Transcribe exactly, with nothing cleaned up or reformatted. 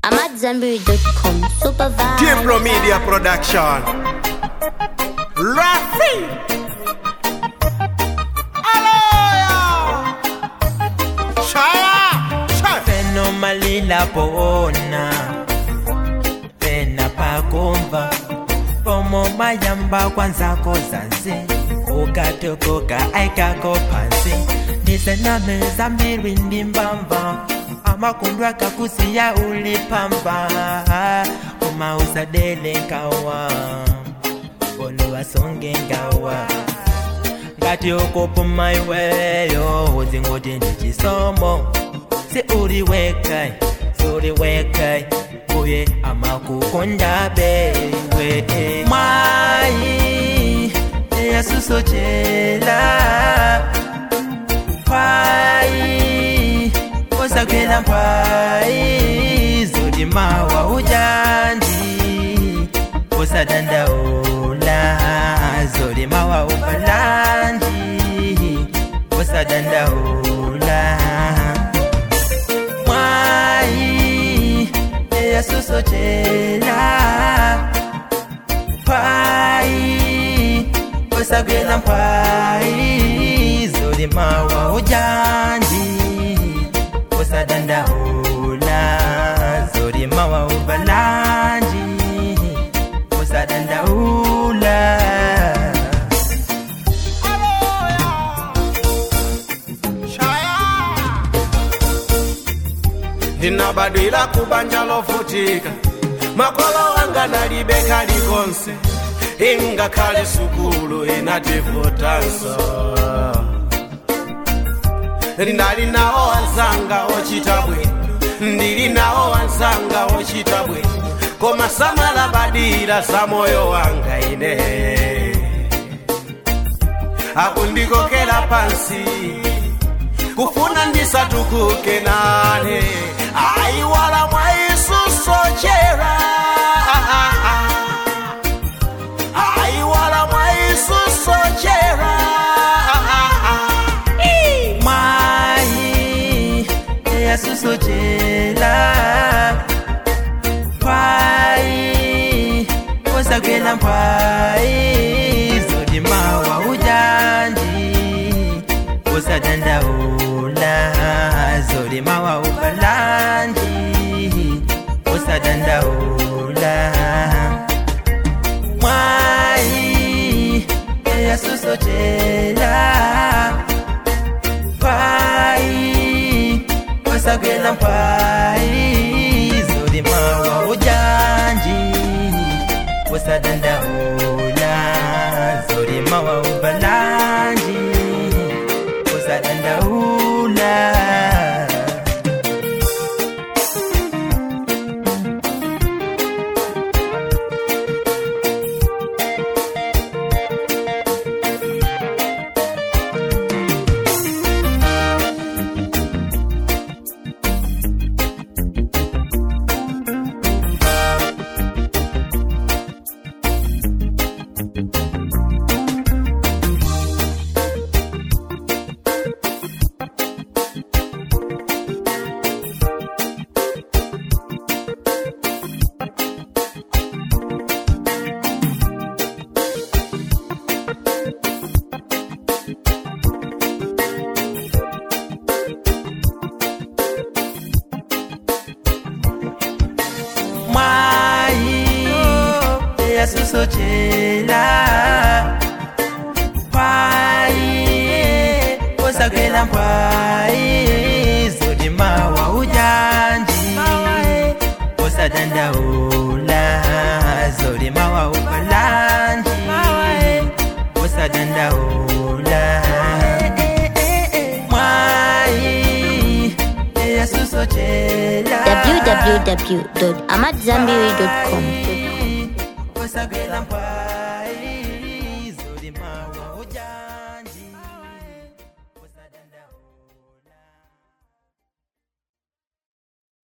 I'm at Zambiri dot com. Super vibe. Timpro Media Production. Rafi. Aloya. Shaya. Shaya. Phenomenally la poona. Pena pa kumva. Pomo mayamba kwanza kozanzi. Ukatokoka aikako pansi. Nise name Zambiri ndimbamba. Amakundwa kakusiya ulipamba. Kuma usadele kawa. Olu asonge ngawa. Ngati okopo my way. Ozi ngoje nichisomo. Si uliwekai, si uliwekai. Oye amakukonda bewe. Mai ya susochela. Pai osakela pai zodi mawa ujandi osadanda ola zodi mawa ubalandi osadanda ola mai ya susochela pai osakela pai zodi mawa ujandi osadanda ola zodi mawa ubalandi osadanda ola Ndinabadwila kubanja lofutika. Makolo wanga nalibeka likonse. Inga kale sukulu inativutanso. Ndali nao wanzanga ochitabwe. Ndili nao wanzanga ochitabwe. Koma samala badira sa moyo wanga ine. Akundikokela pansi. Kufuna ndisatukuke nane. Aiwala mwaisu sochera. Aiwala mwaisu sochera. Mai ya susochela. Pai osakela pai zodi mawa ujandi osadanda ola zodi mawa ubalandi osadanda ola mai ya susochela pai osakela pai zodi mawa ujandi osadanda ola zodi mawa ubalandi osadanda ola. Ya susochela pai osakela pai zodi mawa ujandi osadanda ola zodi mawa ubalandi osadanda ola mai ya susochela w w w dot amat zambiri dot com. Esa que la